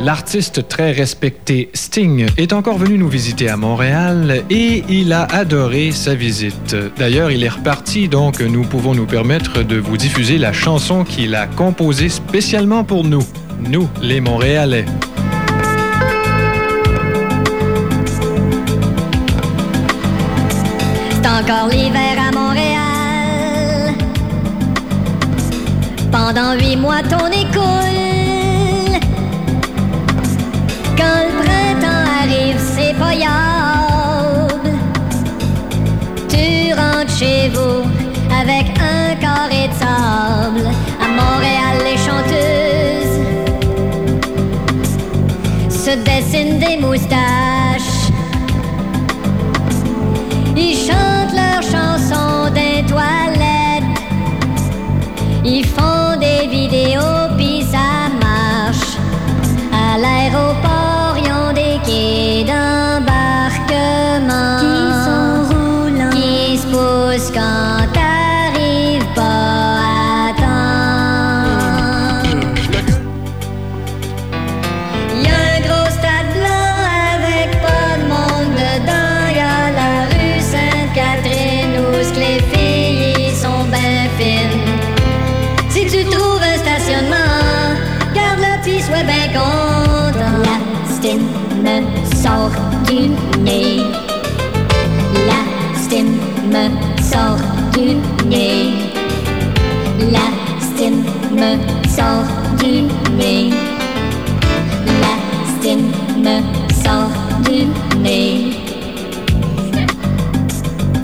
L'artiste très respecté Sting est encore venu nous visiter à Montréal et il a adoré sa visite. D'ailleurs, il est reparti, donc nous pouvons nous permettre de vous diffuser la chanson qu'il a composée spécialement pour nous, les Montréalais. C'est encore l'hiver à Montréal. Pendant 8 mois, ton écoule. Quand le printemps arrive, c'est pas yable. Tu rentres chez vous avec un carré de sable. À Montréal, les chanteuses se dessinent des moustaches. Ils chantent leurs chansons des toilettes. Ils font des vidéos pis ça marche. À l'aéroport, ils ont des quais d'embarquement qui sont roulants, qui se poussent quand t'arrives pas à temps. Y'a un gros stade blanc avec pas de monde dedans. Y'a la rue Sainte-Catherine où les filles sont ben fines. Si tu trouves un stationnement, garde-le pis sois ben content. La stime me sort du nez. La stime me sort du nez. La stime me sort du nez. La stime me sort du nez.